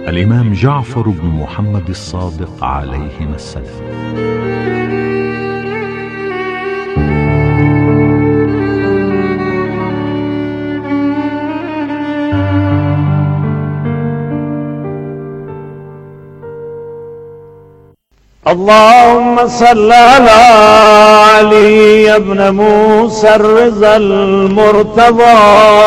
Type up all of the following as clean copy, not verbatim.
الإمام جعفر بن محمد الصادق عليهما السلام. اللهم صل على علي بن موسى الرضا المرتضى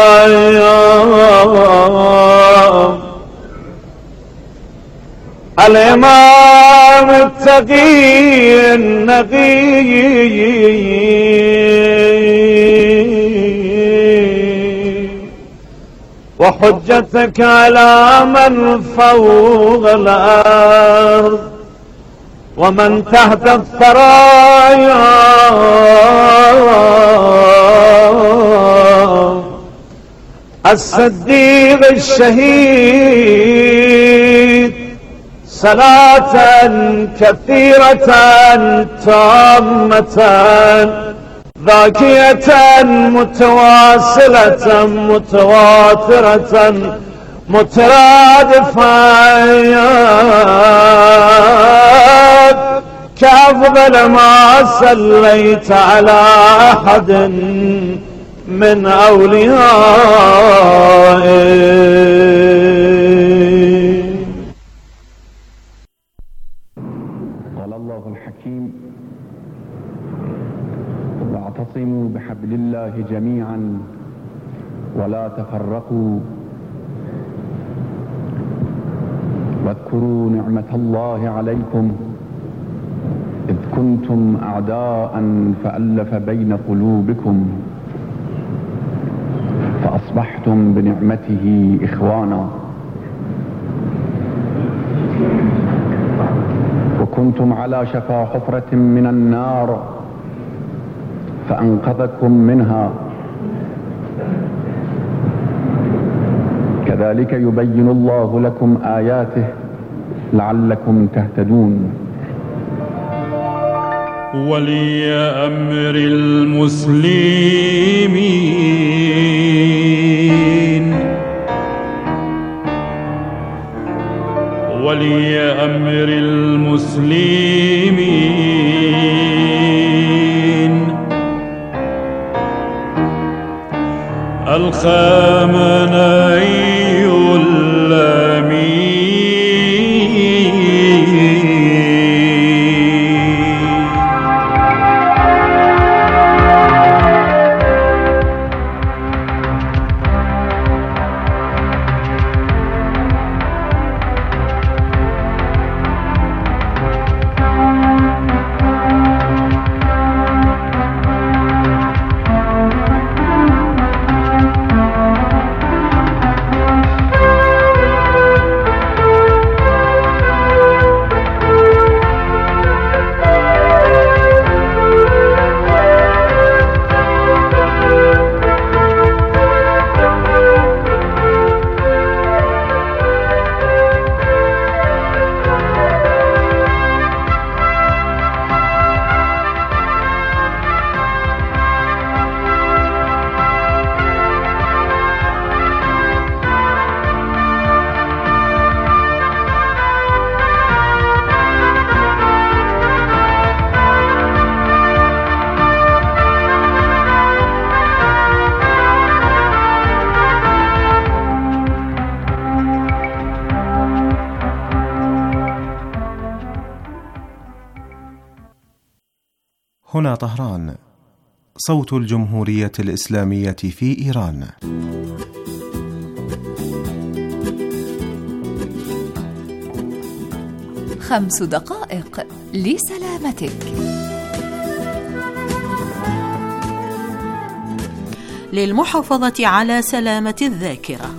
الإمام التقي النقي وحجتك على من فوق الأرض ومن تحت الثرايا الصديق الشهيد صلاة كثيرة تامة ذاكية متواصلة متواترة مترادفة كأفضل ما صليت على أحد من أوليائه. قال الله الحكيم: واعتصموا بحبل الله جميعا ولا تفرقوا واذكروا نعمة الله عليكم إذ كنتم أعداء فألف بين قلوبكم فأصبحتم بنعمته إخوانا وكنتم على شفا حفرة من النار فأنقذكم منها كذلك يبين الله لكم آياته لعلكم تهتدون. ولي أمر المسلمين ولي أمر المسلمين الخامنئي الأمين هنا طهران، صوت الجمهورية الإسلامية في إيران. خمس دقائق لسلامتك. للمحافظة على سلامة الذاكرة.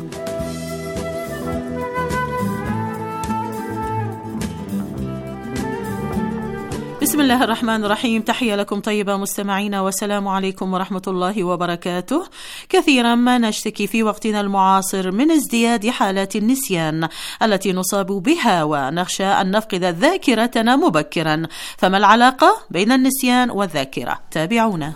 بسم الله الرحمن الرحيم. تحية لكم طيبة مستمعينا، والسلام عليكم ورحمة الله وبركاته. كثيرا ما نشتكي في وقتنا المعاصر من ازدياد حالات النسيان التي نصاب بها، ونخشى أن نفقد ذاكرتنا مبكرا. فما العلاقة بين النسيان والذاكرة؟ تابعونا.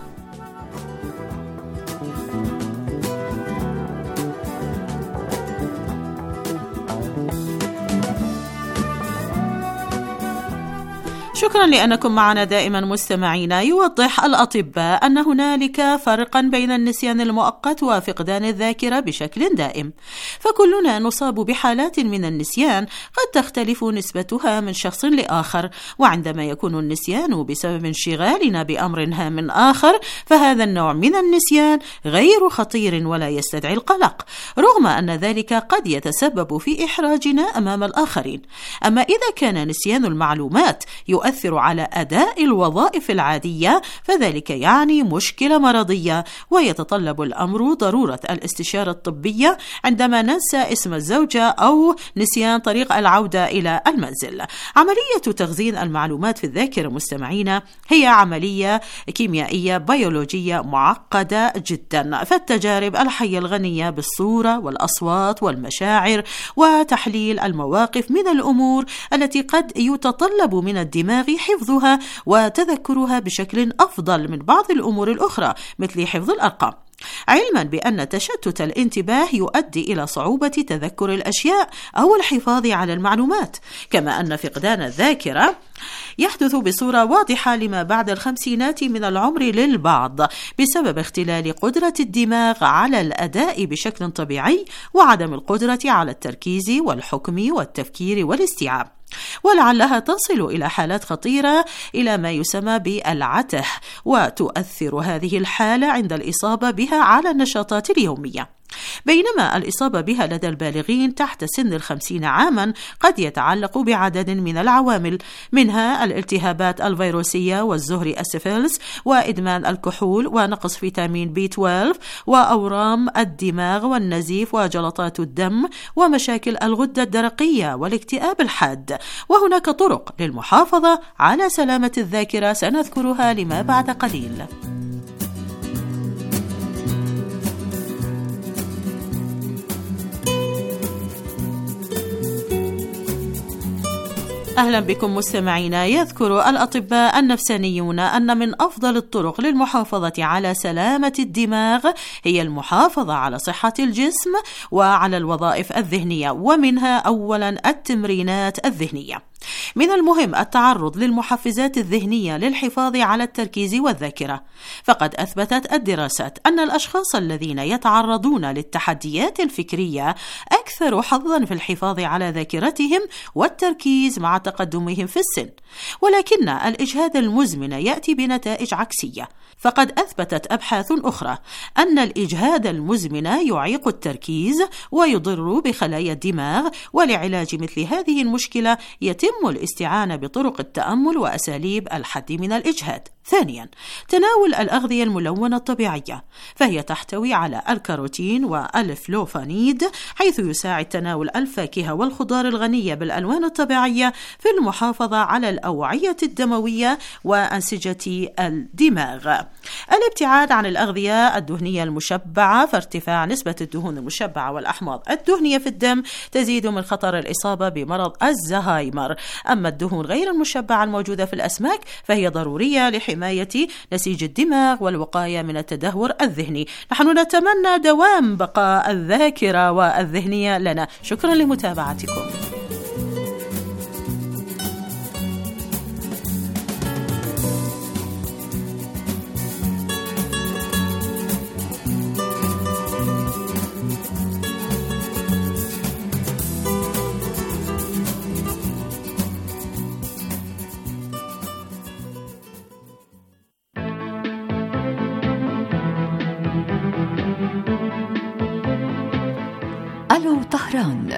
شكرا لأنكم معنا دائما مستمعينا. يوضح الأطباء أن هنالك فرقا بين النسيان المؤقت وفقدان الذاكرة بشكل دائم، فكلنا نصاب بحالات من النسيان قد تختلف نسبتها من شخص لآخر، وعندما يكون النسيان بسبب انشغالنا بأمر هام آخر فهذا النوع من النسيان غير خطير ولا يستدعي القلق، رغم أن ذلك قد يتسبب في إحراجنا أمام الآخرين. أما إذا كان نسيان المعلومات يؤثر على أداء الوظائف العادية فذلك يعني مشكلة مرضية، ويتطلب الأمر ضرورة الاستشارة الطبية عندما ننسى اسم الزوجة أو نسيان طريق العودة إلى المنزل. عملية تخزين المعلومات في الذاكرة مستمعين هي عملية كيميائية بيولوجية معقدة جدا، فالتجارب الحية الغنية بالصورة والأصوات والمشاعر وتحليل المواقف من الأمور التي قد يتطلب من الدماغ حفظها وتذكرها بشكل أفضل من بعض الأمور الأخرى مثل حفظ الأرقام، علما بأن تشتت الانتباه يؤدي إلى صعوبة تذكر الأشياء أو الحفاظ على المعلومات، كما أن فقدان الذاكرة يحدث بصورة واضحة لما بعد 50 من العمر للبعض بسبب اختلال قدرة الدماغ على الأداء بشكل طبيعي وعدم القدرة على التركيز والحكم والتفكير والاستيعاب، ولعلها تصل إلى حالات خطيرة إلى ما يسمى بالعته، وتؤثر هذه الحالة عند الإصابة بها على النشاطات اليومية. بينما الإصابة بها لدى البالغين تحت سن 50 عاما قد يتعلق بعدد من العوامل، منها الالتهابات الفيروسية والزهري السيفيلس وإدمان الكحول ونقص فيتامين B12 وأورام الدماغ والنزيف وجلطات الدم ومشاكل الغدة الدرقية والاكتئاب الحاد. وهناك طرق للمحافظة على سلامة الذاكرة سنذكرها لما بعد قليل. أهلا بكم مستمعينا. يذكر الأطباء النفسانيون أن من أفضل الطرق للمحافظة على سلامة الدماغ هي المحافظة على صحة الجسم وعلى الوظائف الذهنية، ومنها أولا التمرينات الذهنية. من المهم التعرض للمحفزات الذهنية للحفاظ على التركيز والذاكرة، فقد أثبتت الدراسات أن الأشخاص الذين يتعرضون للتحديات الفكرية أكثر حظا في الحفاظ على ذاكرتهم والتركيز مع تقدمهم في السن، ولكن الإجهاد المزمن يأتي بنتائج عكسية. فقد أثبتت أبحاث أخرى أن الإجهاد المزمن يعيق التركيز ويضر بخلايا الدماغ، ولعلاج مثل هذه المشكلة يتم الاستعانة بطرق التأمل وأساليب الحد من الإجهاد. ثانيا، تناول الأغذية الملونة الطبيعية، فهي تحتوي على الكاروتين والفلوفانيد، حيث يساعد تناول الفاكهة والخضار الغنية بالألوان الطبيعية في المحافظة على الأوعية الدموية وأنسجة الدماغ. الابتعاد عن الأغذية الدهنية المشبعة، فارتفاع نسبة الدهون المشبعة والأحماض الدهنية في الدم تزيد من خطر الإصابة بمرض الزهايمر. أما الدهون غير المشبعة الموجودة في الأسماك فهي ضرورية لحماية نسيج الدماغ والوقاية من التدهور الذهني. نحن نتمنى دوام بقاء الذاكرة والذهنية لنا. شكرا لمتابعتكم. ألو طهران.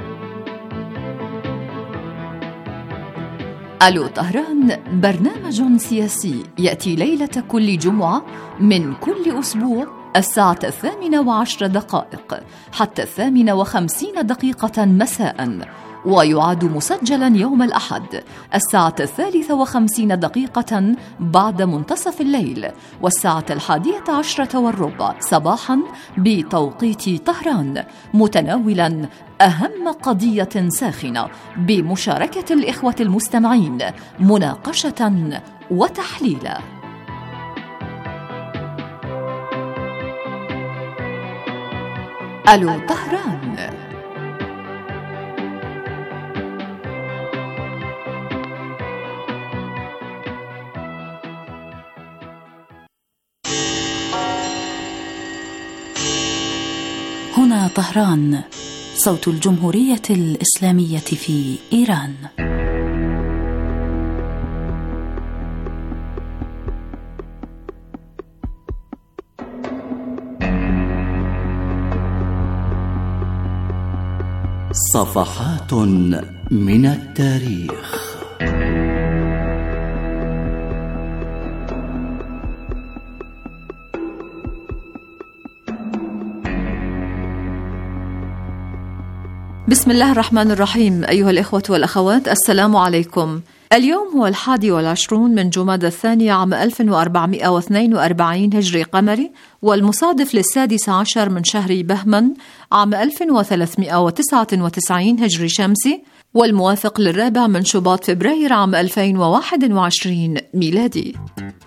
ألو طهران برنامج سياسي يأتي ليلة كل جمعة من كل أسبوع الساعة 18:10 حتى 58:50 مساء، ويعاد مسجلا يوم الأحد الساعة 53:50 بعد منتصف الليل، والساعة 11:10 صباحا بتوقيت طهران، متناولا أهم قضية ساخنة بمشاركة الإخوة المستمعين، مناقشة وتحليلا. ألو طهران. هنا طهران، صوت الجمهورية الإسلامية في إيران. صفحات من التاريخ. بسم الله الرحمن الرحيم. أيها الإخوة والأخوات، السلام عليكم. اليوم هو 21 من جمادى الثاني عام 1442 هجري قمري، والمصادف ل16 من شهر بهمن عام 1399 هجري شمسي، والموافق للرابع من شباط فبراير عام 2021 ميلادي.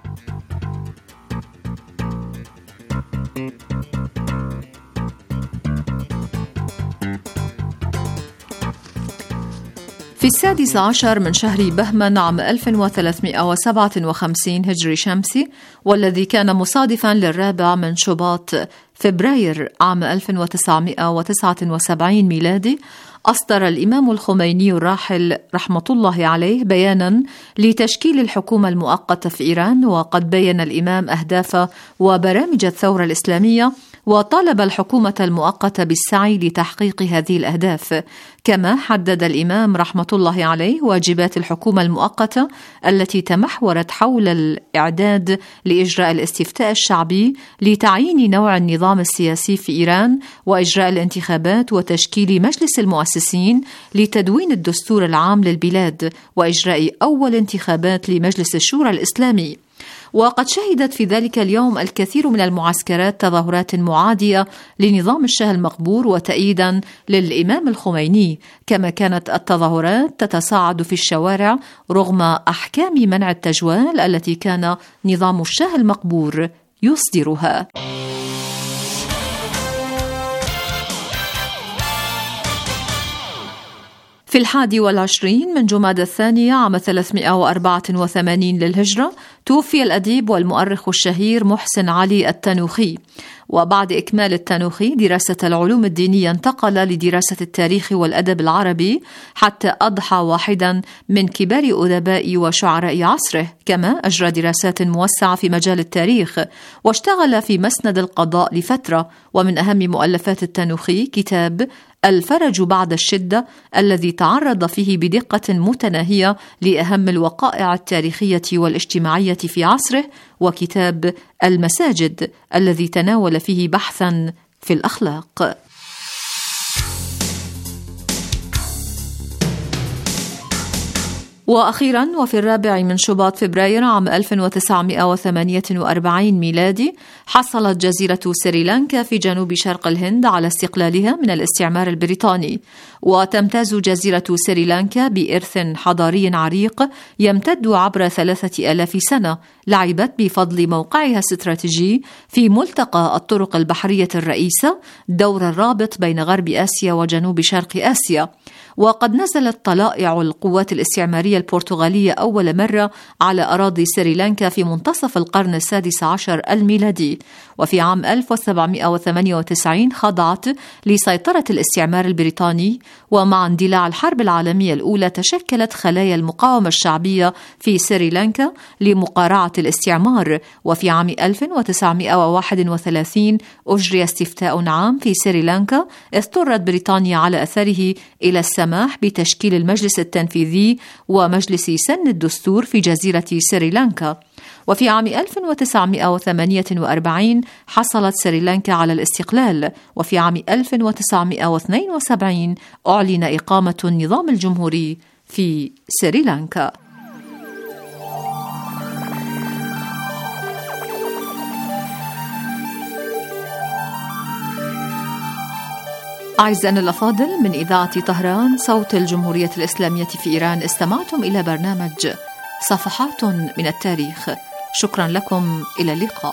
في 16 من شهر بهمن عام 1357 هجري شمسي، والذي كان مصادفا للرابع من شباط فبراير عام 1979 ميلادي، أصدر الإمام الخميني الراحل رحمة الله عليه بيانا لتشكيل الحكومة المؤقتة في إيران. وقد بيّن الإمام أهداف وبرامج الثورة الإسلامية، وطالب الحكومة المؤقتة بالسعي لتحقيق هذه الأهداف. كما حدد الإمام رحمة الله عليه واجبات الحكومة المؤقتة التي تمحورت حول الإعداد لإجراء الاستفتاء الشعبي لتعيين نوع النظام السياسي في إيران، وإجراء الانتخابات، وتشكيل مجلس المؤسسين لتدوين الدستور العام للبلاد، وإجراء أول انتخابات لمجلس الشورى الإسلامي. وقد شهدت في ذلك اليوم الكثير من المعسكرات تظاهرات معادية لنظام الشاه المقبور وتأييدا للإمام الخميني، كما كانت التظاهرات تتصاعد في الشوارع رغم أحكام منع التجوال التي كان نظام الشاه المقبور يصدرها. في 21 من جمادى الثانية عام 384 للهجرة توفي الأديب والمؤرخ الشهير محسن علي التنوخي. وبعد إكمال التنوخي دراسة العلوم الدينية انتقل لدراسة التاريخ والأدب العربي، حتى أضحى واحدا من كبار أدباء وشعراء عصره. كما أجرى دراسات موسعة في مجال التاريخ، واشتغل في مسند القضاء لفترة. ومن أهم مؤلفات التنوخي كتاب الفرج بعد الشدة، الذي تعرض فيه بدقة متناهية لأهم الوقائع التاريخية والاجتماعية في عصره، وكتاب المساجد الذي تناول فيه بحثا في الأخلاق. وأخيرا، وفي 4 من شباط فبراير عام 1948 ميلادي، حصلت جزيرة سريلانكا في جنوب شرق الهند على استقلالها من الاستعمار البريطاني. وتمتاز جزيرة سريلانكا بإرث حضاري عريق يمتد عبر 3000 سنة، لعبت بفضل موقعها الاستراتيجي في ملتقى الطرق البحرية الرئيسة، دور الرابط بين غرب آسيا وجنوب شرق آسيا. وقد نزلت طلائع القوات الاستعمارية البرتغالية أول مرة على أراضي سريلانكا في منتصف القرن السادس عشر الميلادي. وفي عام 1798 خضعت لسيطرة الاستعمار البريطاني. ومع اندلاع الحرب العالمية الأولى تشكلت خلايا المقاومة الشعبية في سريلانكا لمقارعة الاستعمار. وفي عام 1931 أجري استفتاء عام في سريلانكا، اضطرت بريطانيا على أثره إلى السماح بتشكيل المجلس التنفيذي ومجلس سن الدستور في جزيرة سريلانكا. وفي عام 1948 حصلت سريلانكا على الاستقلال. وفي عام 1972 أعلن إقامة النظام الجمهوري في سريلانكا. أعزائنا الأفاضل، من إذاعة طهران صوت الجمهورية الإسلامية في إيران، استمعتم إلى برنامج صفحات من التاريخ. شكرا لكم، إلى اللقاء.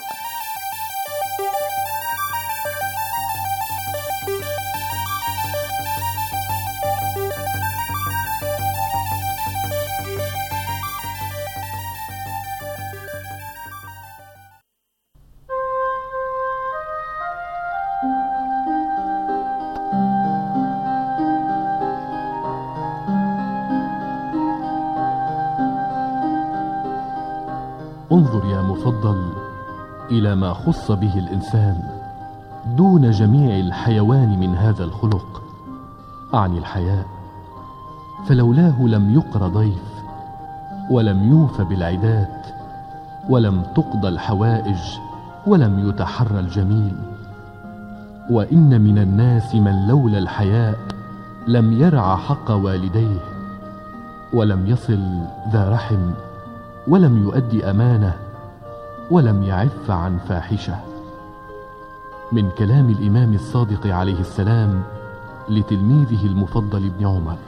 انظر يا مفضل إلى ما خص به الإنسان دون جميع الحيوان من هذا الخلق، أعني الحياء، فلولاه لم يقر ضيف، ولم يوف بالعدات، ولم تقضى الحوائج، ولم يتحرى الجميل. وإن من الناس من لولا الحياء لم يرع حق والديه، ولم يصل ذا رحم، ولم يؤدي أمانة، ولم يعف عن فاحشة. من كلام الإمام الصادق عليه السلام لتلميذه المفضل ابن عمر.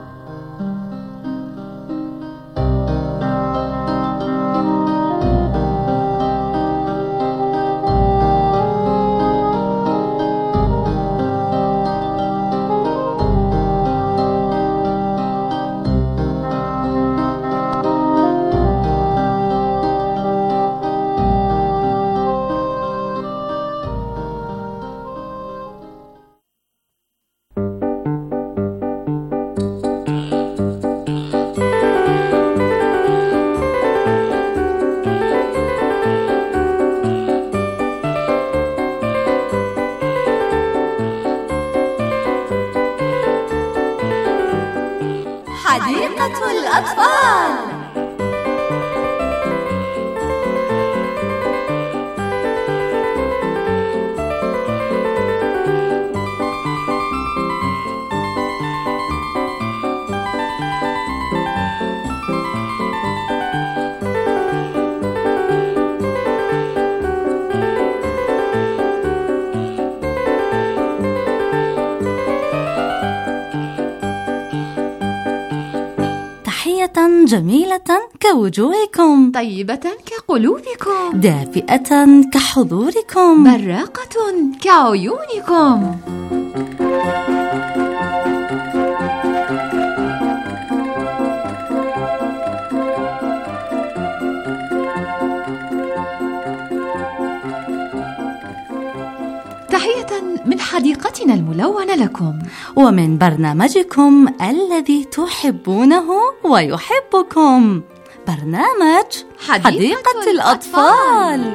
حديقة الأطفال. جميلة كوجوهكم، طيبة كقلوبكم، دافئة كحضوركم، براقة كعيونكم. تحية من حديقتنا الملونة لكم، ومن برنامجكم الذي تحبونه ويحبكم، برنامج حديقة الأطفال.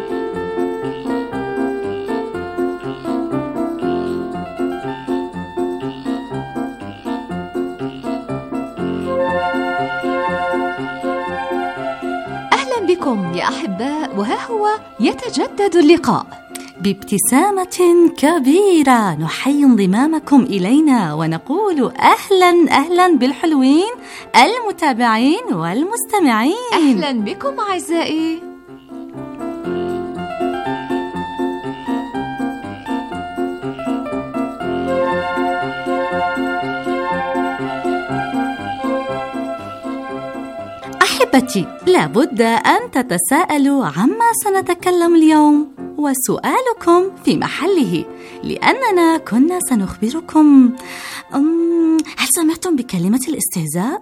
أهلا بكم يا أحباء، وها هو يتجدد اللقاء بابتسامة كبيرة. نحيي انضمامكم إلينا ونقول أهلا أهلا بالحلوين المتابعين والمستمعين. أهلا بكم أعزائي. أحبتي، لابد أن تتساءلوا عما سنتكلم اليوم، وسؤالكم في محله، لأننا كنا سنخبركم. هل سمعتم بكلمة الاستهزاء؟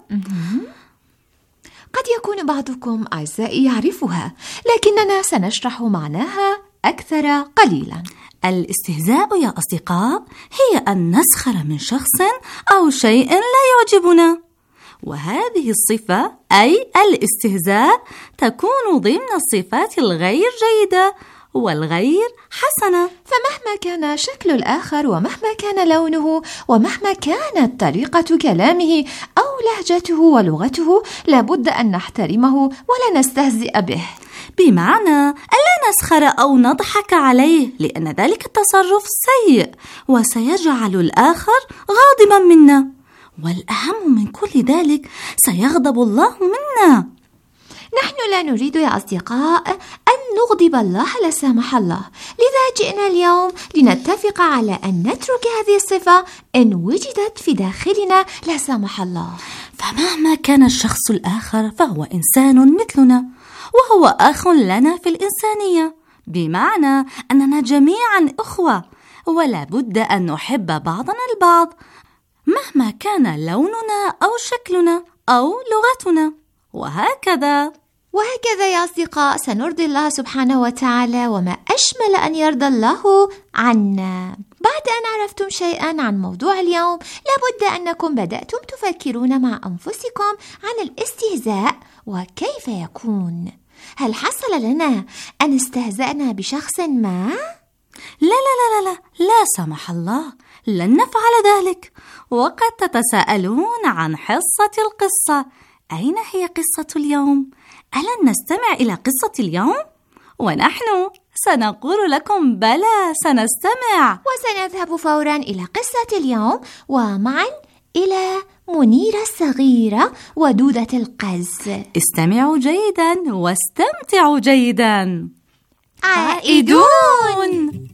قد يكون بعضكم أعزائي يعرفها، لكننا سنشرح معناها أكثر قليلا. الاستهزاء يا أصدقاء هي أن نسخر من شخص أو شيء لا يعجبنا، وهذه الصفة أي الاستهزاء تكون ضمن الصفات الغير جيدة والغير حسنة. فمهما كان شكل الآخر، ومهما كان لونه، ومهما كانت طريقة كلامه أو لهجته ولغته، لابد أن نحترمه ولا نستهزئ به، بمعنى ألا نسخر أو نضحك عليه، لأن ذلك التصرف سيء وسيجعل الآخر غاضبا منا، والأهم من كل ذلك سيغضب الله منا. نحن لا نريد يا أصدقاء أن نغضب الله لا سمح الله، لذا جئنا اليوم لنتفق على أن نترك هذه الصفة إن وجدت في داخلنا لا سمح الله. فمهما كان الشخص الآخر فهو إنسان مثلنا، وهو أخ لنا في الإنسانية، بمعنى أننا جميعا أخوة، ولا بد أن نحب بعضنا البعض مهما كان لوننا أو شكلنا أو لغتنا، وهكذا يا أصدقاء سنرضي الله سبحانه وتعالى، وما أشمل أن يرضى الله عنا. بعد أن عرفتم شيئا عن موضوع اليوم، لابد أنكم بدأتم تفكرون مع أنفسكم عن الاستهزاء وكيف يكون. هل حصل لنا أن استهزأنا بشخص ما؟ لا لا لا لا لا، لا سمح الله، لن نفعل ذلك. وقد تتساءلون عن حصة القصة، أين هي قصة اليوم؟ ألن نستمع إلى قصة اليوم؟ ونحن سنقول لكم بلى، سنستمع وسنذهب فورا إلى قصة اليوم، ومعا إلى منيرة الصغيرة ودودة القز. استمعوا جيدا واستمتعوا جيدا. عائدون.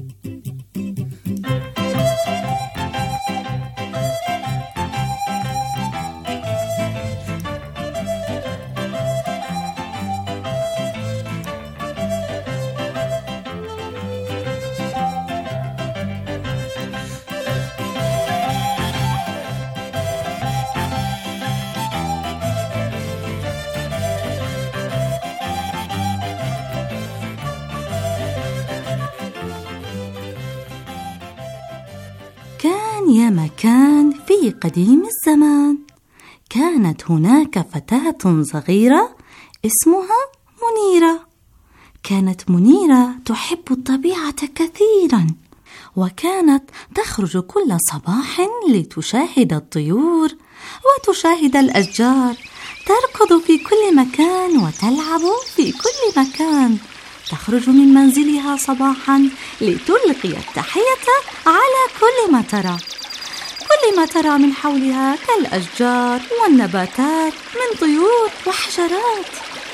كان يا مكان في قديم الزمان، كانت هناك فتاة صغيرة اسمها منيرة. كانت منيرة تحب الطبيعة كثيرا، وكانت تخرج كل صباح لتشاهد الطيور وتشاهد الأشجار، تركض في كل مكان وتلعب في كل مكان. تخرج من منزلها صباحا لتلقي التحية على كل ما ترى، كل ما ترى من حولها كالأشجار والنباتات من طيور وحشرات.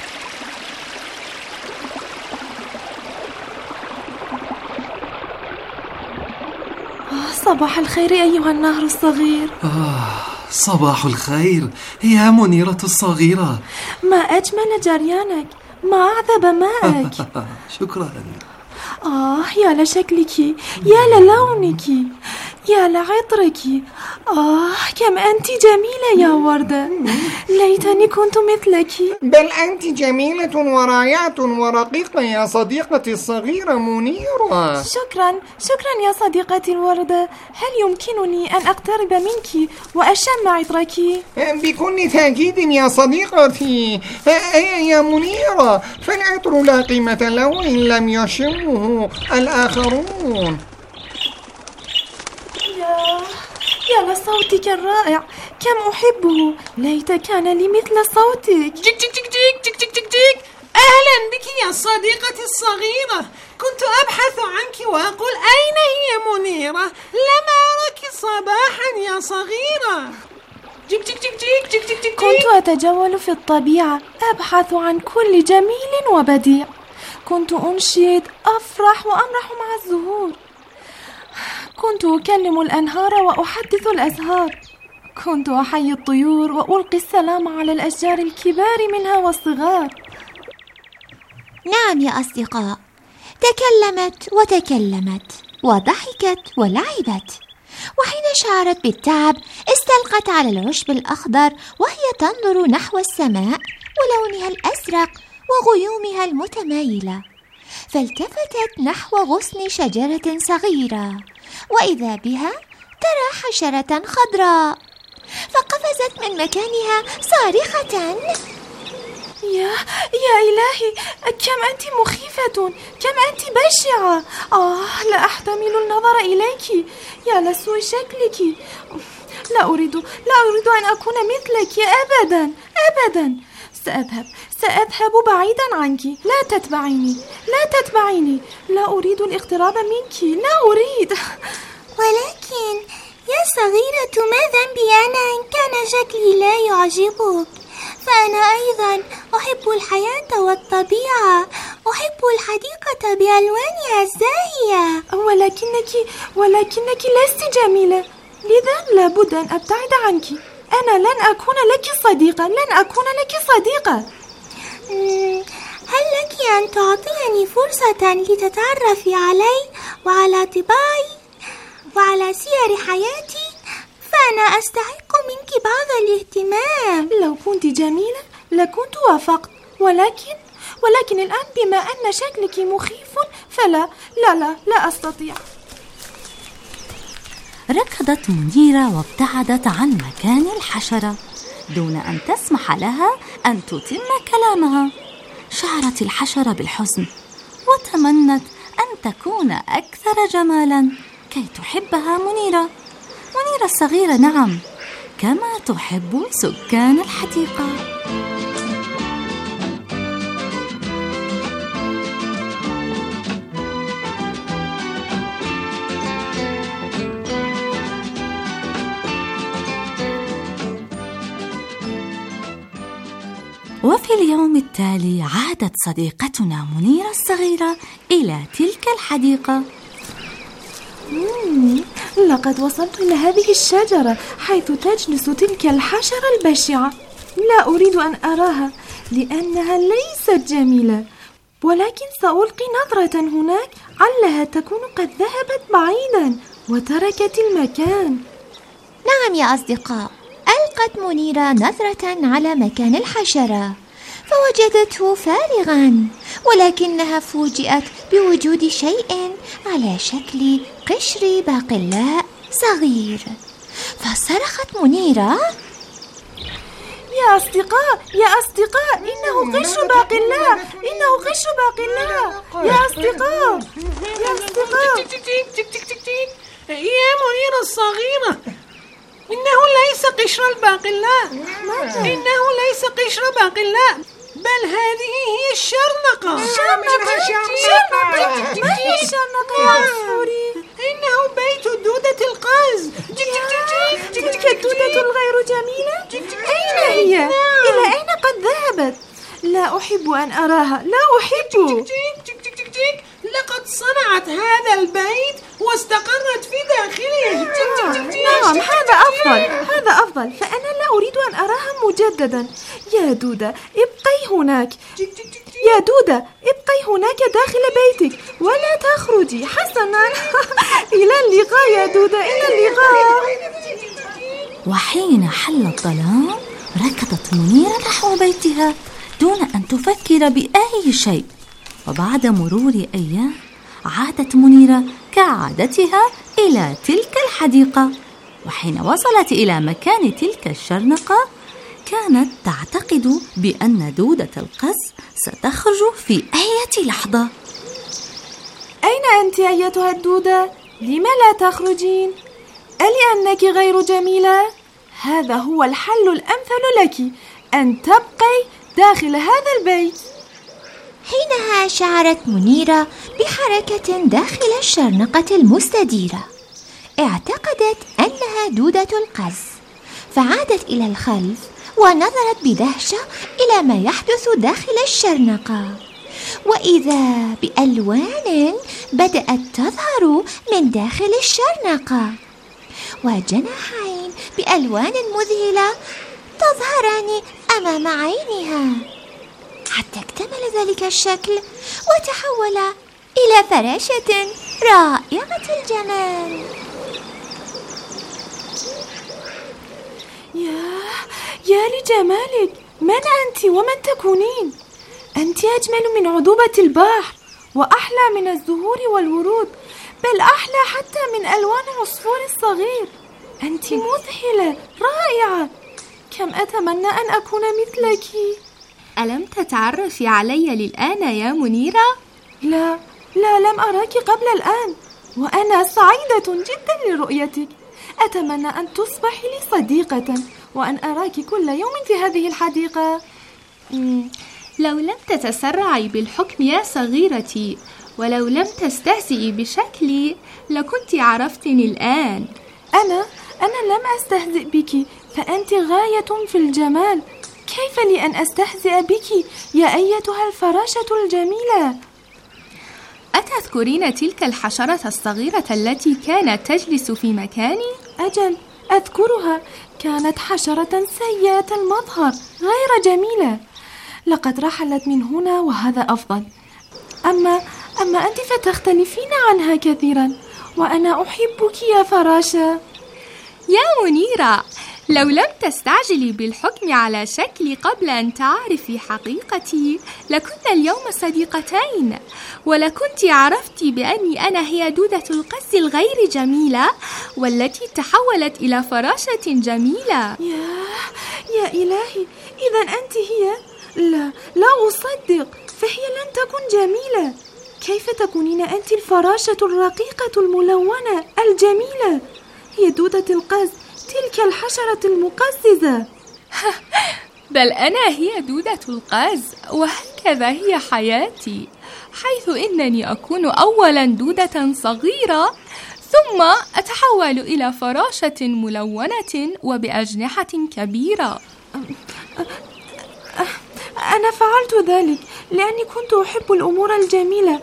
صباح الخير أيها النهر الصغير. صباح الخير يا منيرة الصغيرة. ما أجمل جريانك، ما أعذب ماءك. شكرا. يا لشكلك، يا للونك، يا لعطرك. كم أنت جميلة يا وردة، ليتني كنت مثلك. بل أنت جميلة ورائعة ورقيقة يا صديقتي الصغيرة منيرة. شكرا يا صديقتي الوردة. هل يمكنني أن أقترب منك وأشم عطرك؟ بكل تأكيد يا صديقتي. يا منيرة، فالعطر لا قيمة له إن لم يشمه الآخرون. يا لصوتك الرائع، كم أحبه. ليت كان لي مثل صوتك. جيك جيك جيك جيك جيك جيك جيك. أهلا بك يا صديقتي الصغيرة. كنت أبحث عنك وأقول أين هي منيرة؟ لم أراك صباحا يا صغيرة. جيك جيك جيك جيك جيك جيك جيك. كنت أتجول في الطبيعة أبحث عن كل جميل وبديع. كنت أنشد، أفرح وأمرح مع الزهور. كنت أكلم الأنهار وأحدث الأزهار. كنت أحيي الطيور وألقي السلام على الأشجار الكبار منها والصغار. نعم يا أصدقاء، تكلمت وتكلمت وضحكت ولعبت، وحين شعرت بالتعب استلقت على العشب الأخضر وهي تنظر نحو السماء ولونها الأزرق وغيومها المتمايلة، فالتفتت نحو غصن شجرة صغيرة وإذا بها ترى حشرة خضراء، فقفزت من مكانها صارخة: يا إلهي، كم أنت مخيفة، كم أنت بشعة. لا أحتمل النظر إليك، يا لسوء شكلك. لا أريد أن أكون مثلك أبدا أبدا. سأذهب بعيدا عنك. لا تتبعيني. لا أريد الاقتراب منك، لا أريد. ولكن يا صغيرة، ما ذنبي أنا إن كان شكلي لا يعجبك؟ فأنا أيضا أحب الحياة والطبيعة، أحب الحديقة بألوانها الزاهية. ولكنك لست جميلة، لذا لابد أن أبتعد عنك. أنا لن أكون لك صديقة. هل لك أن تعطيني فرصة لتتعرفي علي وعلى طباعي وعلى سير حياتي؟ فأنا أستحق منك بعض الاهتمام. لو كنت جميلة لكنت وافقت، ولكن الآن بما أن شكلك مخيف فلا لا أستطيع. ركضت منيرة وابتعدت عن مكان الحشرة دون أن تسمح لها أن تتم كلامها. شعرت الحشرة بالحزن وتمنت أن تكون أكثر جمالا كي تحبها منيرة الصغيرة، نعم، كما تحب سكان الحديقة. وفي اليوم التالي عادت صديقتنا منيرة الصغيرة إلى تلك الحديقة. لقد وصلت إلى هذه الشجرة حيث تجلس تلك الحشرة البشعة. لا أريد أن أراها لأنها ليست جميلة، ولكن سألقي نظرة هناك علها تكون قد ذهبت بعيدا وتركت المكان. نعم يا أصدقاء، ألقت منيرة نظرة على مكان الحشرة فوجدته فارغا، ولكنها فوجئت بوجود شيء على شكل قشر باقلاء صغير، فصرخت منيرة: يا أصدقاء، إنه قشر باقلاء، يا أصدقاء. يا منيرة الصغيرة، إنه ليس قشر الباقلاء، إنه ليس قشر باقلاء، بل هذه هي الشرنقة. ما هي الشرنقة يا عصفوري؟ إنه بيت الدودة القز. تلك الدودة الغير جميلة؟ أين هي؟ إلى أين قد ذهبت؟ لا أحب أن أراها، لا أحب. لقد صنعت هذا البيت واستقرت في داخله. نعم، هذا أفضل، فأنا لا أريد أن أراها مجددا. يا دودة ابقي هناك، يا دودة ابقي هناك داخل بيتك ولا تخرجي. حسنا. إلى اللقاء يا دودة، إلى اللقاء. وحين حل الظلام ركضت منيرة نحو بيتها دون أن تفكر بأي شيء. وبعد مرور أيام عادت منيرة كعادتها إلى تلك الحديقة، وحين وصلت إلى مكان تلك الشرنقة كانت تعتقد بأن دودة القز ستخرج في أي لحظة. أين أنت أيتها الدودة؟ لم لا تخرجين؟ ألأنك غير جميلة؟ هذا هو الحل الأمثل لك، أن تبقي داخل هذا البيت. حينها شعرت منيرة بحركة داخل الشرنقة المستديرة، اعتقدت أنها دودة القز، فعادت إلى الخلف ونظرت بدهشة إلى ما يحدث داخل الشرنقة، وإذا بألوان بدأت تظهر من داخل الشرنقة، وجناحين بألوان مذهلة تظهران أمام عينها، حتى اكتمل ذلك الشكل وتحول إلى فراشة رائعة الجمال. يا لجمالك، من أنت ومن تكونين؟ أنت أجمل من عذوبة البحر، وأحلى من الزهور والورود، بل أحلى حتى من ألوان العصفور الصغير. أنت مذهلة رائعة، كم أتمنى أن أكون مثلك. ألم تتعرفي علي للآن يا منيرة؟ لا، لم أراك قبل الآن، وأنا سعيدة جدا لرؤيتك. أتمنى أن تصبحي لي صديقة وأن أراك كل يوم في هذه الحديقة. لو لم تتسرعي بالحكم يا صغيرتي، ولو لم تستهزئي بشكلي لكنت عرفتني الآن. أنا لم أستهزئ بك، فأنت غاية في الجمال. كيف لي أن أستهزئ بك يا أيتها الفراشة الجميلة؟ أتذكرين تلك الحشرة الصغيرة التي كانت تجلس في مكاني؟ أجل، أذكرها. كانت حشرة سيئة المظهر غير جميلة. لقد رحلت من هنا وهذا أفضل. أما أنت فتختلفين عنها كثيرا، وأنا أحبك يا فراشة. يا منيرة، لو لم تستعجلي بالحكم على شكلي قبل أن تعرفي حقيقتي لكنا اليوم صديقتين، ولكنت عرفتي بأني أنا هي دودة القز الغير جميلة والتي تحولت إلى فراشة جميلة. يا إلهي، إذن أنت هي؟ لا أصدق، فهي لن تكن جميلة. كيف تكونين أنت الفراشة الرقيقة الملونة الجميلة؟ هي دودة القز، تلك الحشرة المقززة. بل أنا هي دودة القز، وهكذا هي حياتي، حيث إنني أكون أولا دودة صغيرة، ثم أتحول إلى فراشة ملونة وبأجنحة كبيرة. أنا فعلت ذلك لأني كنت أحب الأمور الجميلة،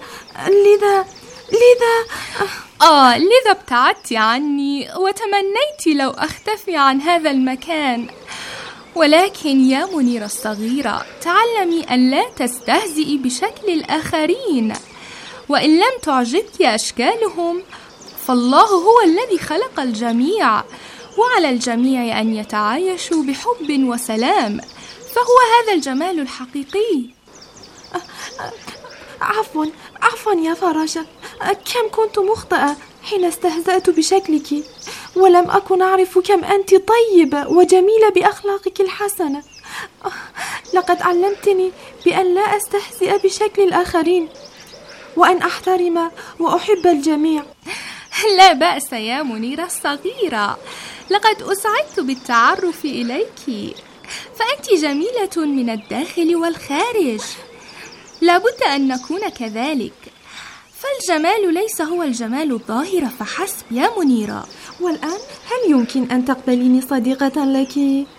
لذا ابتعدت عني وتمنيت لو أختفي عن هذا المكان. ولكن يا منيرة الصغيرة، تعلمي أن لا تستهزئي بشكل الآخرين، وإن لم تعجبك أشكالهم فالله هو الذي خلق الجميع، وعلى الجميع أن يتعايشوا بحب وسلام، فهو هذا الجمال الحقيقي. عفوا يا فراشة، كم كنت مخطئة حين استهزأت بشكلك، ولم أكن أعرف كم أنت طيبة وجميلة بأخلاقك الحسنة. لقد علمتني بأن لا أستهزئ بشكل الآخرين، وأن أحترم وأحب الجميع. لا بأس يا منيرة الصغيرة، لقد أسعدت بالتعرف إليك، فأنت جميلة من الداخل والخارج، لابد أن نكون كذلك، فالجمال ليس هو الجمال الظاهر فحسب يا منيرة. والآن هل يمكن أن تقبليني صديقة لك؟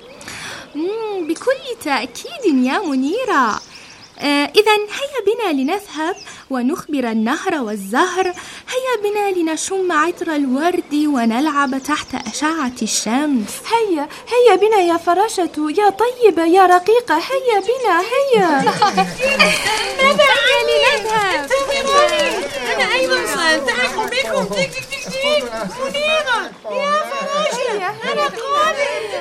بكل تأكيد يا منيرة. إذن هيا بنا لنذهب ونخبر النهر والزهر، هيا بنا لنشم عطر الورد ونلعب تحت أشعة الشمس. هيا بنا يا فراشة، يا طيبة يا رقيقة، هيا بنا هيا. هيا لنذهب. انتظروني، أنا أيضا سألتحق بكم. تيك تيك تيك تيك. منيرة يا فراشة، أنا قادر.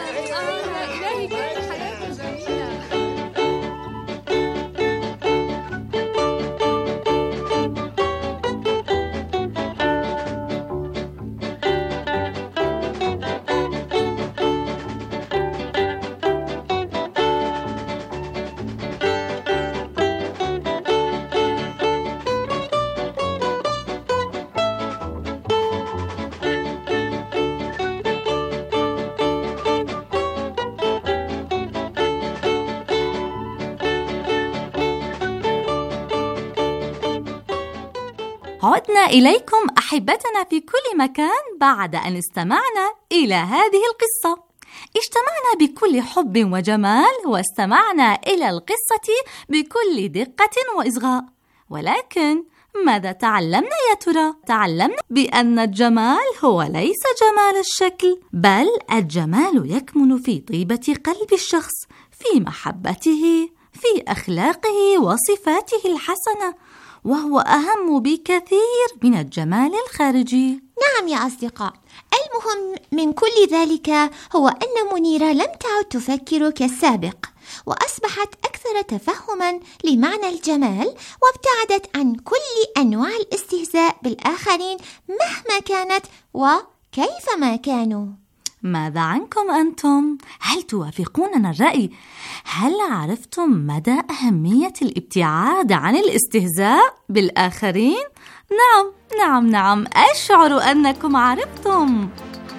عدنا إليكم أحبتنا في كل مكان بعد أن استمعنا إلى هذه القصة. اجتمعنا بكل حب وجمال، واستمعنا إلى القصة بكل دقة وإصغاء. ولكن ماذا تعلمنا يا ترى؟ تعلمنا بأن الجمال هو ليس جمال الشكل، بل الجمال يكمن في طيبة قلب الشخص، في محبته، في أخلاقه وصفاته الحسنة، وهو أهم بكثير من الجمال الخارجي. نعم يا أصدقاء، المهم من كل ذلك هو أن منيرة لم تعد تفكر كالسابق، وأصبحت أكثر تفهما لمعنى الجمال، وابتعدت عن كل أنواع الاستهزاء بالآخرين مهما كانت وكيفما كانوا. ماذا عنكم أنتم؟ هل توافقوننا الرأي؟ هل عرفتم مدى أهمية الابتعاد عن الاستهزاء بالآخرين؟ نعم، أشعر أنكم عرفتم.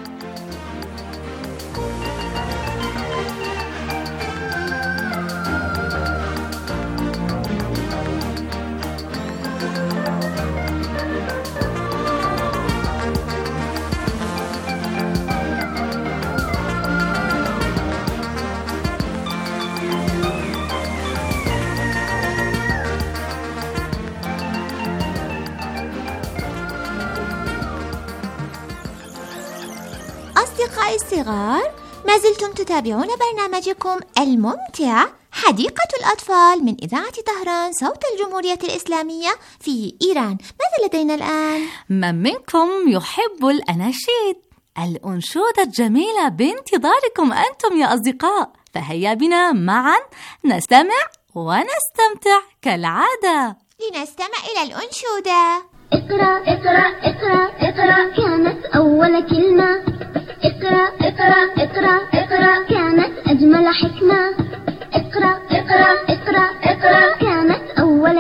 أصدقائي الصغار، ما زلتم تتابعون برنامجكم الممتع حديقة الأطفال من إذاعة طهران صوت الجمهورية الإسلامية في إيران. ماذا لدينا الآن؟ من منكم يحب الأناشيد؟ الأنشودة الجميلة بانتظاركم أنتم يا أصدقاء، فهيا بنا معا نستمع ونستمتع كالعادة. لنستمع إلى الأنشودة. اقرأ اقرأ اقرأ اقرأ كانت أول كلمة. اقرأ اقرأ اقرأ اقرأ كانت أجمل حكمة. اقرأ اقرأ اقرأ اقرأ كانت أول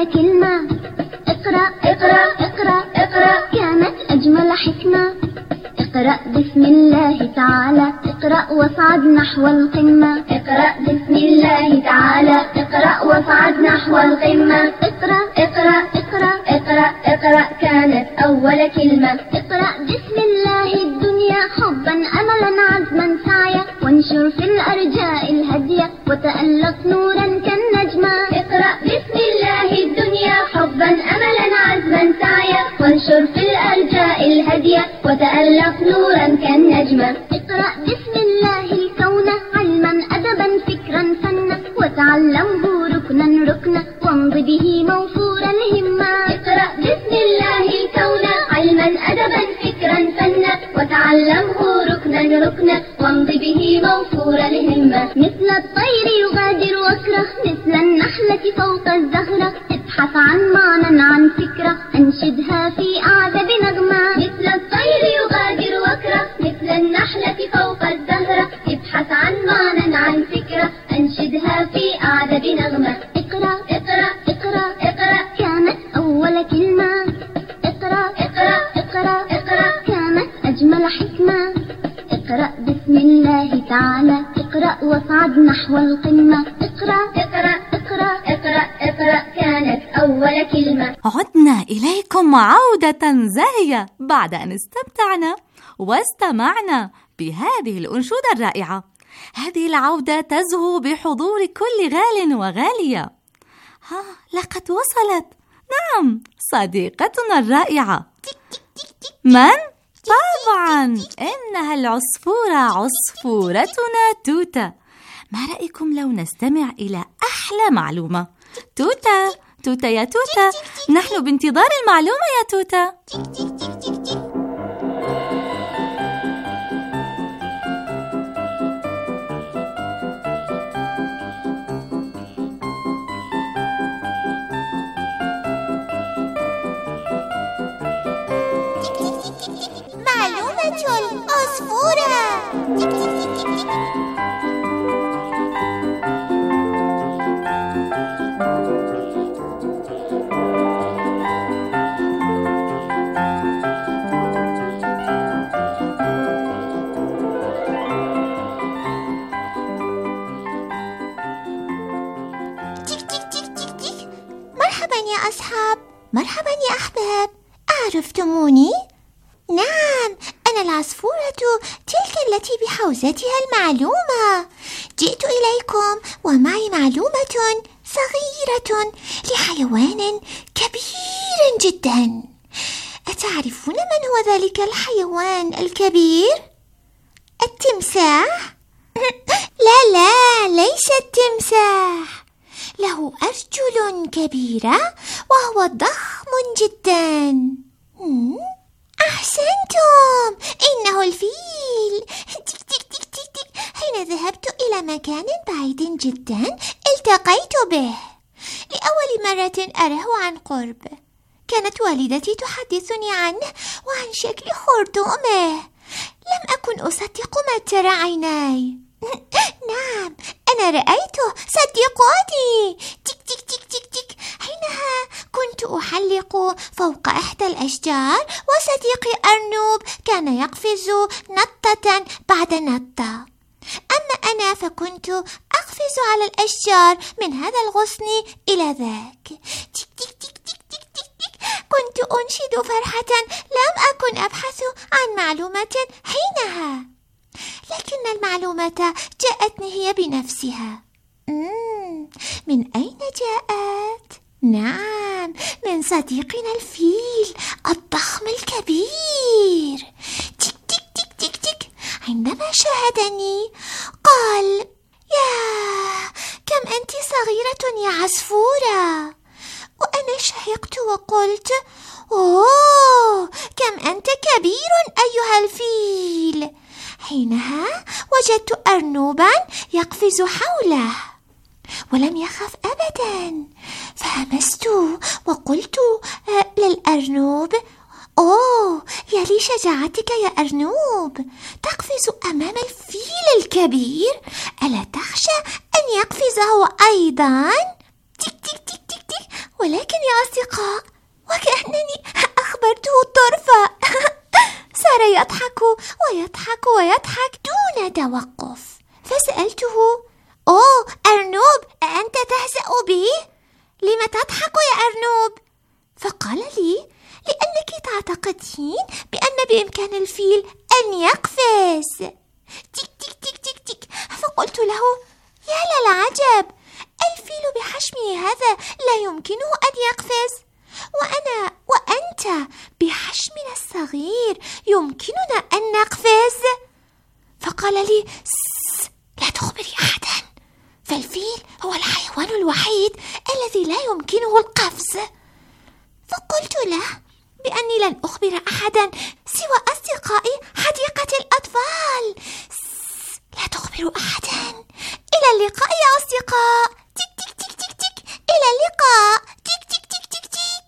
الله تعالى اقرأ واصعد نحو القمة. اقرأ بسم الله تعالى اقرأ واصعد نحو القمة. اقرأ اقرأ اقرأ اقرأ اقرأ كانت أول كلمة. اقرأ بسم الله الدنيا حبا أملا عزما سعيا وانشر في الأرجاء الهدية وتألق نورا كالنجمة. اقرأ بسم الله الدنيا حبا أملا عزما سعيا وانشر في الأرجاء الهدية وتألق نورا كالنجمة. اقرأ بسم الله الكون علما أدبا فكرا فنا وتعلمه ركنا ركنا وامض به موفور الهمة. اقرأ بسم الله الكون علما أدبا فكرا فنا وتعلمه ركنا ركنا وامض به موفور الهمة. مثل الطير يغادر وكره مثل النحلة فوق الزهرة ابحث عن معنى عن فكرة أنشدها في أعذب نغمة. مثل الطير يغادر وكره مثل النحلة فوق الزهرة ابحث عن معنى عن فكرة أنشدها في أعذب نغمة. اقرأ اقرأ اقرأ اقرأ كانت أول كلمة. اقرأ اقرأ اقرأ اقرأ كانت أجمل حكمة. اقرأ بسم الله تعالى اقرأ واصعد نحو القمة. اقرأ اقرأ اقرأ اقرأ اقرأ كانت أول كلمة. عدنا إليكم عودة زاهية بعد أن استمتعنا واستمعنا بهذه الأنشودة الرائعة. هذه العودة تزهو بحضور كل غال وغالية. لقد وصلت، نعم، صديقتنا الرائعة. من؟ طبعا إنها العصفورة، عصفورتنا توتة. ما رأيكم لو نستمع إلى أحلى معلومة؟ توتة توتة يا توتة، نحن بانتظار المعلومة يا توتة. معلومة العصفورة. مرحبا يا أصحاب، مرحبا يا أحباب، أعرفتموني؟ نعم، أنا العصفورة تلك التي بحوزتها المعلومة. جئت إليكم ومعي معلومة صغيرة لحيوان كبير جدا. أتعرفون من هو ذلك الحيوان الكبير؟ التمساح؟ لا، ليس التمساح. له أرجل كبيرة وهو ضخم جدا. أحسنتم، إنه الفيل. تك تك تك تك تك. حين ذهبت إلى مكان بعيد جدا التقيت به لأول مرة أراه عن قرب. كانت والدتي تحدثني عنه وعن شكل خرطومه. لم أكن أصدق ما ترى عيناي. نعم، أنا رأيته، صدقوني. تك تك تك تك تك. حينها كنت أحلق فوق إحدى الأشجار وصديقي أرنوب كان يقفز نطة بعد نطة. أما أنا فكنت أقفز على الأشجار من هذا الغصن إلى ذاك. تك تك تك تك تك تك تك. كنت أنشد فرحة لم أكن أبحث عن معلومة حينها، لكن المعلومة جاءتني هي بنفسها. من أين جاءت؟ نعم، من صديقنا الفيل الضخم الكبير. تك تك تك تك تك. عندما شاهدني قال: يا كم أنت صغيرة يا عصفورة. وأنا شهقت وقلت: أوه، كم أنت كبير أيها الفيل. حينها وجدت أرنوبا يقفز حوله ولم يخف أبدا، فهمست وقلت للأرنوب: أوه، يا لي شجاعتك يا أرنوب، تقفز أمام الفيل الكبير، ألا تخشى أن يقفز هو أيضا؟ تك تك تك تك تك. ولكن يا أصدقاء، وكأنني أخبرته الطرفة. صار يضحك ويضحك ويضحك دون توقف. فسألته: أوه أرنوب، أأنت تهزأ بي؟ لم تضحك يا أرنوب؟ فقال لي: لأنك تعتقدين بأن بإمكان الفيل أن يقفز. تيك تيك تيك تيك تيك. فقلت له: يا للعجب، الفيل بحجمه هذا لا يمكنه أن يقفز، وأنت بحجمنا الصغير يمكننا أن نقفز. فقال لي: لا تخبري أحدا، فالفيل هو الحيوان الوحيد الذي لا يمكنه القفز. فقلت له بأني لن أخبر أحدا سوى أصدقائي حديقة الأطفال. لا تخبروا أحدا. إلى اللقاء يا أصدقاء. تيك تيك تيك تيك تيك. إلى اللقاء. تيك تيك تيك تيك تيك.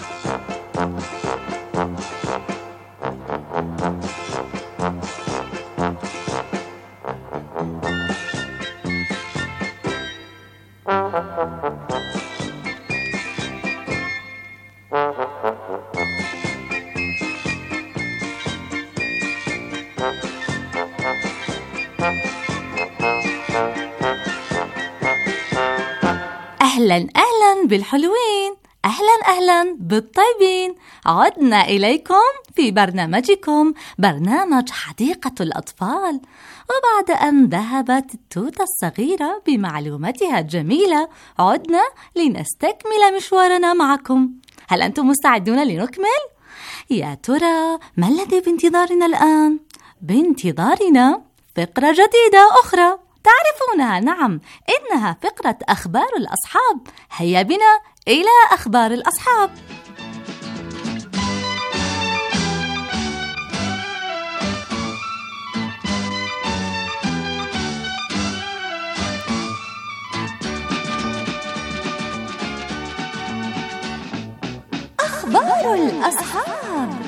أهلا أهلا بالحلوين، أهلا أهلا بالطيبين. عدنا إليكم في برنامجكم، برنامج حديقة الأطفال. وبعد أن ذهبت التوتة الصغيرة بمعلوماتها الجميلة، عدنا لنستكمل مشوارنا معكم. هل أنتم مستعدون لنكمل؟ يا ترى ما الذي بانتظارنا الآن؟ بانتظارنا فقرة جديدة أخرى تعرفونها، نعم، إنها فقرة أخبار الأصحاب. هيا بنا إلى أخبار الأصحاب. أخبار الأصحاب.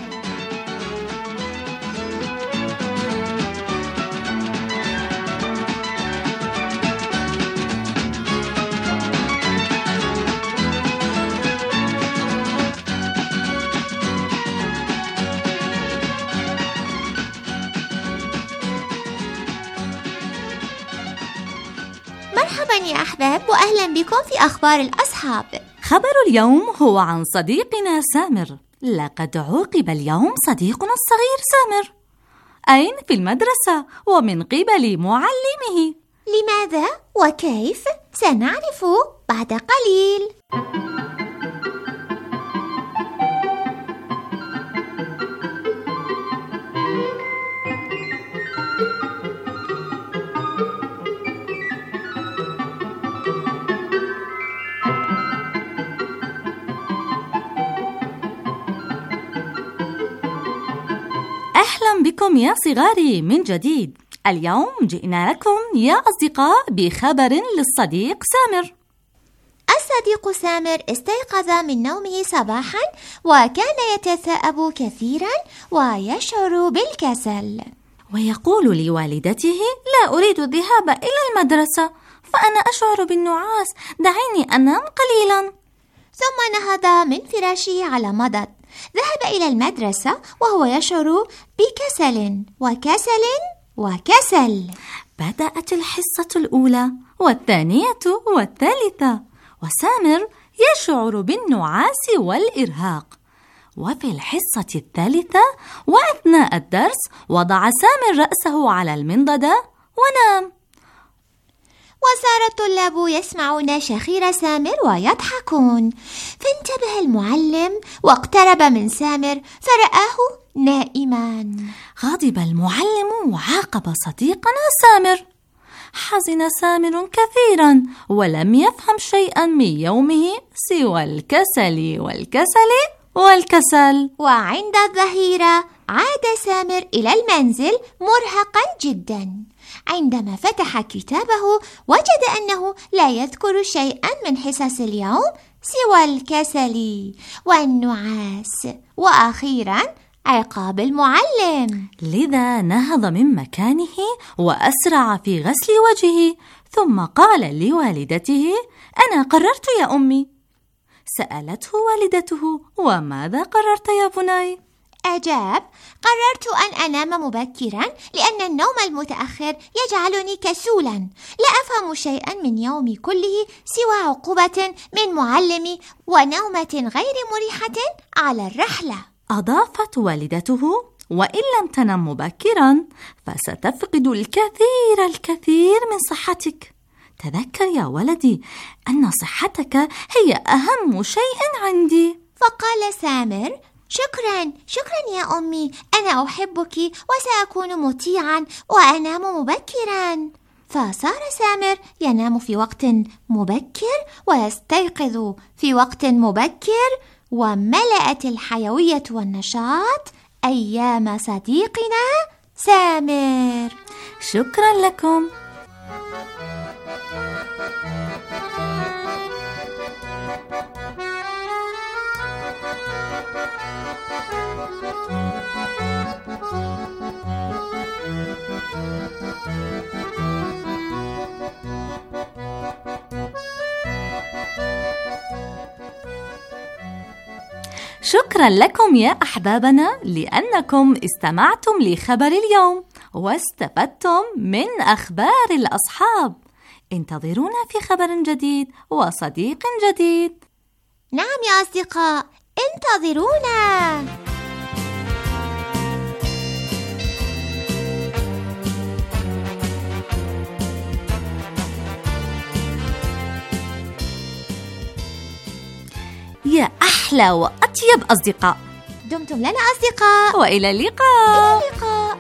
مرحبا يا أحباب، وأهلا بكم في أخبار الأصحاب. خبر اليوم هو عن صديقنا سامر. لقد عوقب اليوم صديقنا الصغير سامر. أين؟ في المدرسة ومن قبل معلمه. لماذا وكيف؟ سنعرف بعد قليل. أهلا بكم يا صغاري من جديد. اليوم جئنا لكم يا أصدقاء بخبر للصديق سامر. الصديق سامر استيقظ من نومه صباحا وكان يتثاءب كثيرا ويشعر بالكسل، ويقول لوالدته: لا أريد الذهاب إلى المدرسة، فأنا أشعر بالنعاس، دعيني أنام قليلا. ثم نهض من فراشه على مضض، ذهب إلى المدرسة وهو يشعر بكسل وكسل وكسل. بدأت الحصة الأولى والثانية والثالثة، وسامر يشعر بالنعاس والإرهاق. وفي الحصة الثالثة وأثناء الدرس وضع سامر رأسه على المنضدة ونام. وصار الطلاب يسمعون شخير سامر ويضحكون، فانتبه المعلم واقترب من سامر فرآه نائما. غضب المعلم وعاقب صديقنا سامر. حزن سامر كثيرا ولم يفهم شيئا من يومه سوى الكسل والكسل والكسل. وعند الظهيرة عاد سامر إلى المنزل مرهقا جدا. عندما فتح كتابه وجد أنه لا يذكر شيئا من حصص اليوم سوى الكسل والنعاس وأخيرا عقاب المعلم. لذا نهض من مكانه وأسرع في غسل وجهه، ثم قال لوالدته: أنا قررت يا أمي. سألته والدته: وماذا قررت يا بني؟ أجاب: قررت أن أنام مبكرا لأن النوم المتأخر يجعلني كسولا، لا أفهم شيئا من يومي كله سوى عقوبة من معلمي ونومة غير مريحة على الرحلة. أضافت والدته: وإن لم تنم مبكرا فستفقد الكثير من صحتك. تذكر يا ولدي أن صحتك هي أهم شيء عندي. فقال سامر: شكرا يا أمي، أنا أحبك وسأكون مطيعا وأنام مبكرا. فصار سامر ينام في وقت مبكر ويستيقظ في وقت مبكر، وملأت الحيوية والنشاط أيام صديقنا سامر. شكرا لكم. شكرا لكم يا أحبابنا لأنكم استمعتم لخبر اليوم واستفدتم من أخبار الأصحاب. انتظرونا في خبر جديد وصديق جديد. نعم يا أصدقاء، انتظرونا. يا أحلى وأطيب أصدقاء، دمتم لنا أصدقاء، وإلى اللقاء. إلى اللقاء.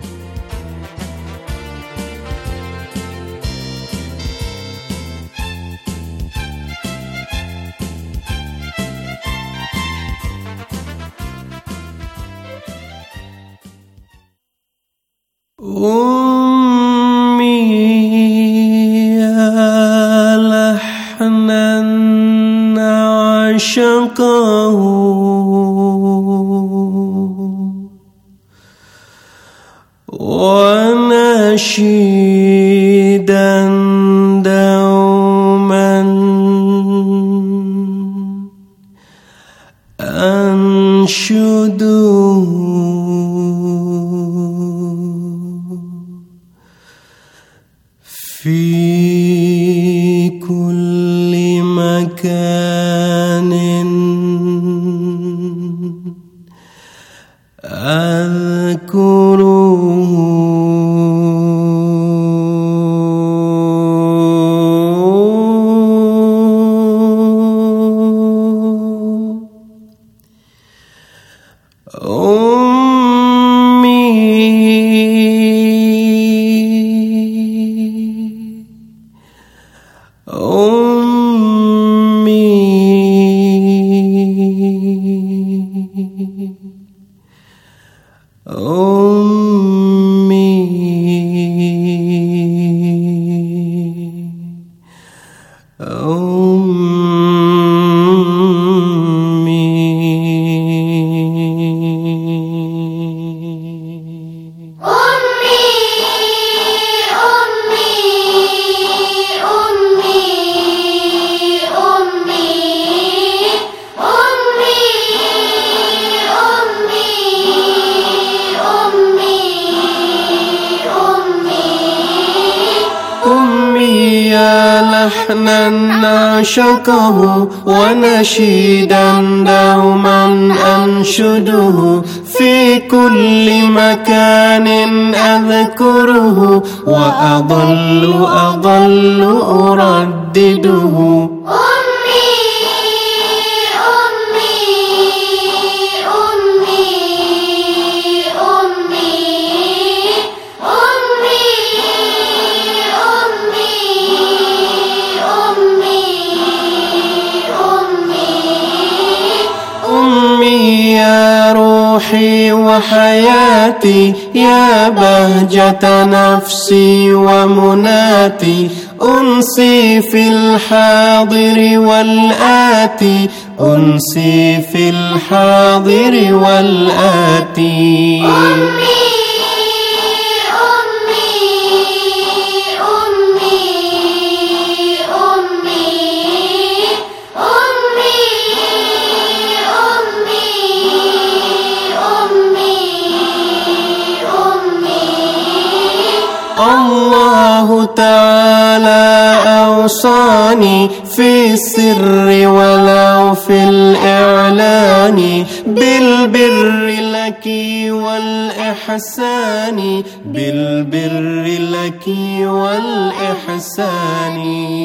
أمي يا لحنا عشقه ونشيدا دوما أنشده في كل مكان أذكره لحنا نعشقه ونشيدا دوما أنشده في كل مكان أذكره وأضل أردده. روحي وحياتي يا بهجة نفسي ومناتي، أنسي في الحاضر والآتي، أنسي في الحاضر والآتي. أمي الله تعالى أوصاني في السر ولو في الإعلان بالبر لك والإحسان، بالبر لك والإحسان.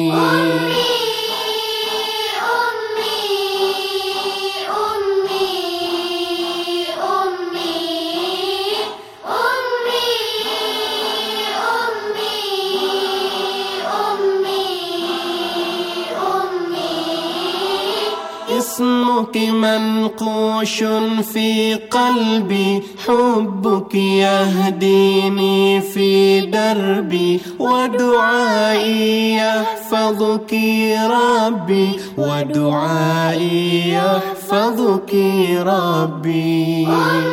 اسمك منقوش في قلبي، حبك يهديني في دربي، ودعائي يحفظك ربي، ودعائي يحفظك ربي.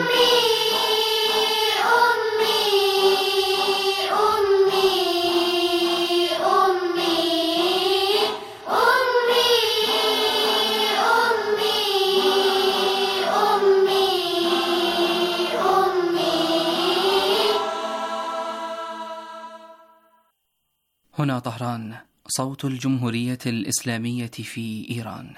هنا طهران، صوت الجمهورية الإسلامية في إيران.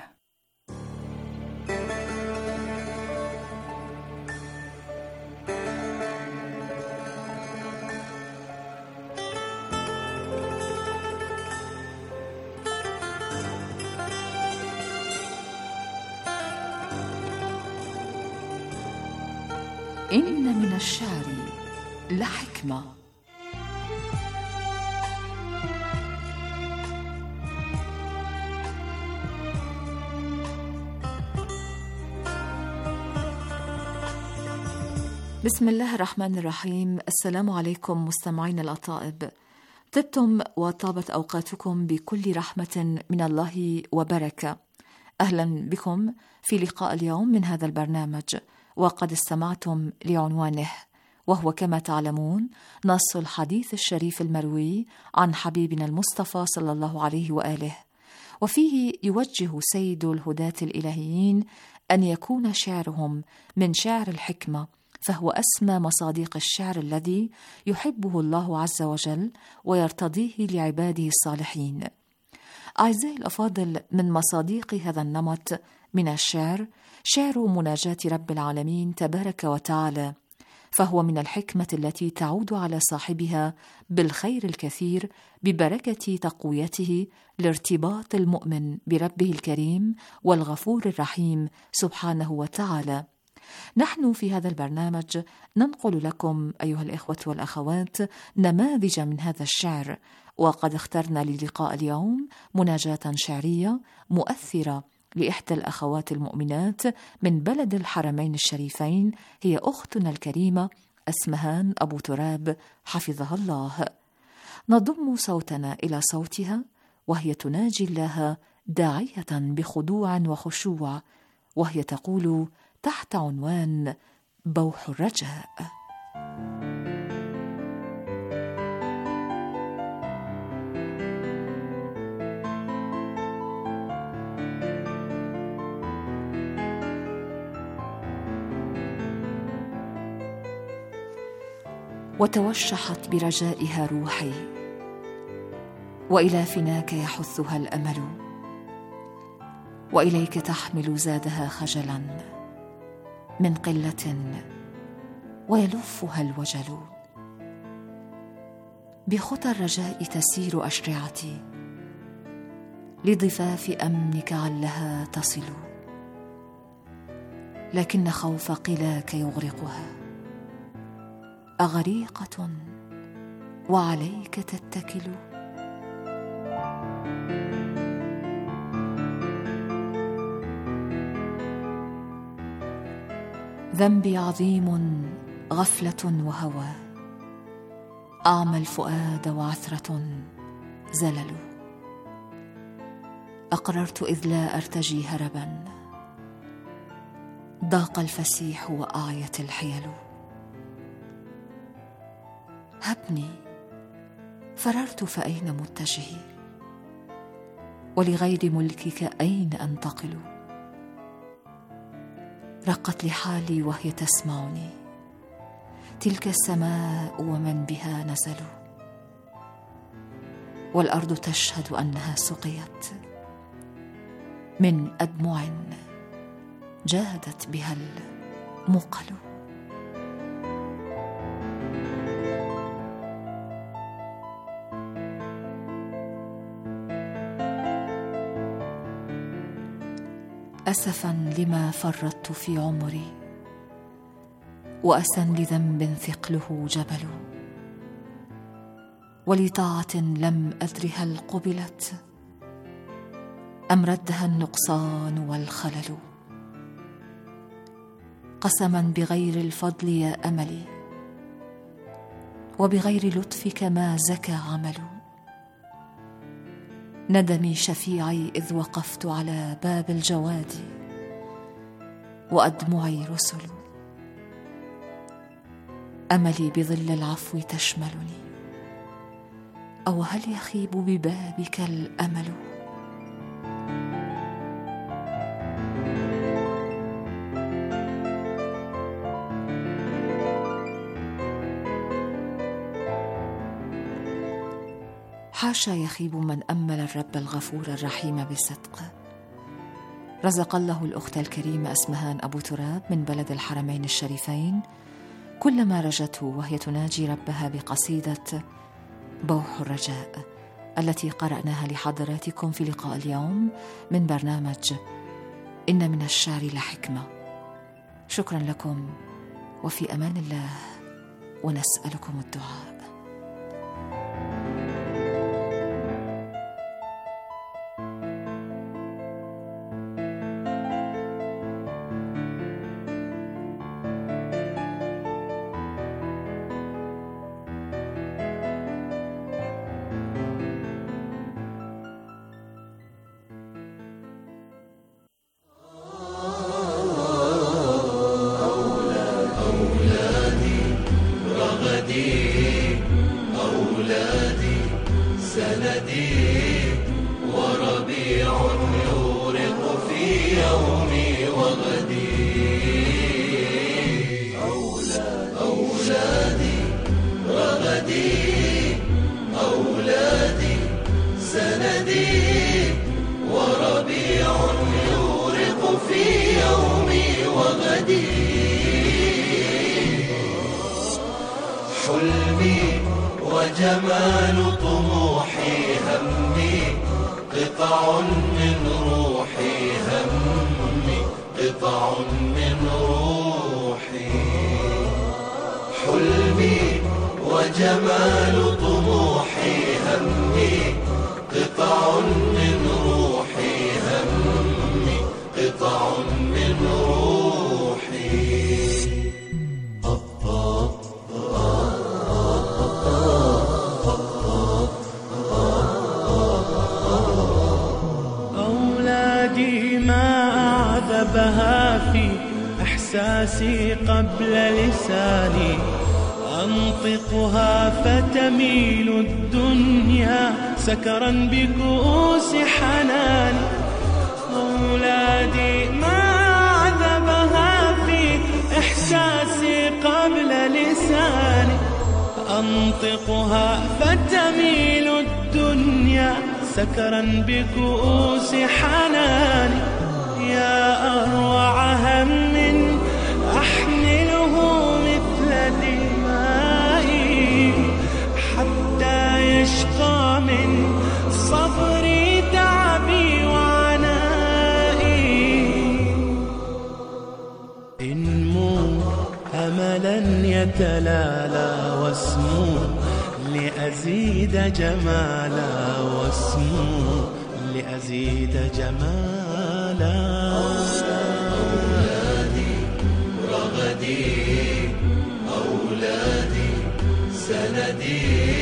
إن من الشعر لحكمة. بسم الله الرحمن الرحيم. السلام عليكم مستمعين الأطائب، طبتم وطابت أوقاتكم بكل رحمة من الله وبركة. أهلا بكم في لقاء اليوم من هذا البرنامج، وقد استمعتم لعنوانه، وهو كما تعلمون نص الحديث الشريف المروي عن حبيبنا المصطفى صلى الله عليه وآله، وفيه يوجه سيد الهداة الإلهيين أن يكون شعرهم من شعر الحكمة، فهو أسمى مصادق الشعر الذي يحبه الله عز وجل ويرتضيه لعباده الصالحين. أعزائي الأفاضل، من مصادق هذا النمط من الشعر شعر مناجاة رب العالمين تبارك وتعالى، فهو من الحكمة التي تعود على صاحبها بالخير الكثير ببركة تقويته لارتباط المؤمن بربه الكريم والغفور الرحيم سبحانه وتعالى. نحن في هذا البرنامج ننقل لكم أيها الإخوة والأخوات نماذج من هذا الشعر، وقد اخترنا للقاء اليوم مناجاة شعرية مؤثرة لإحدى الأخوات المؤمنات من بلد الحرمين الشريفين، هي أختنا الكريمة أسمهان أبو تراب حفظها الله. نضم صوتنا إلى صوتها وهي تناجي الله داعية بخضوع وخشوع، وهي تقول تحت عنوان بوح الرجاء: وتوشحت برجائها روحي، وإلى فناك يحثها الأمل، وإليك تحمل زادها خجلا من قلة ويلفها الوجل. بخطى الرجاء تسير أشرعتي، لضفاف أمنك علها تصل، لكن خوف قلاك يغرقها، أغريقة وعليك تتكل. ذنبي عظيم غفلة وهوى، أعمى الفؤاد وعثرة زلل، أقررت إذ لا أرتجي هربا، ضاق الفسيح وأعيت الحيل. هبني فررت فأين متجهي، ولغير ملكك أين أنتقل. رقت لحالي وهي تسمعني، تلك السماء ومن بها نزلوا، والأرض تشهد أنها سقيت من أدمع جادت بها المقل. أسفا لما فرطت في عمري، وأسا لذنب ثقله جبل، ولطاعة لم أدر هل قبلت أم ردها النقصان والخلل. قسما بغير الفضل يا أملي، وبغير لطفك ما زكى عمل. ندمي شفيعي إذ وقفت على باب الجواد، وأدمعي رسل. أملي بظل العفو تشملني، أو هل يخيب ببابك الأمل؟ حاشا يخيب من أمل الرب الغفور الرحيم بصدق. رزق الله الأخت الكريمة أسمهان أبو تراب من بلد الحرمين الشريفين كل ما رجته وهي تناجي ربها بقصيدة بوح الرجاء التي قرأناها لحضراتكم في لقاء اليوم من برنامج إن من الشعر لحكمة. شكرا لكم، وفي أمان الله، ونسألكم الدعاء. حلمي وجمال طموحي همي قطع من روحي همي قطع من روحي. حلمي وجمال طموحي همي قطع من روحي همي قطع من روحي. أولادي ما أعذبها في إحساسي قبل لساني، أنطقها فتميل الدنيا سكرا بكؤوس حناني. أولادي ما أعذبها في إحساسي قبل لساني، أنطقها فتميل الدنيا سكرا بكؤوس حناني. يا أروع هم أحمله مثل دمائي حتى يشقى من صبري تعبي وعنائي. انمو أملا يتلالى واسمو لأزيد جمالا واسمو لأزيد جمالا. أولادي رغدي أولادي سندي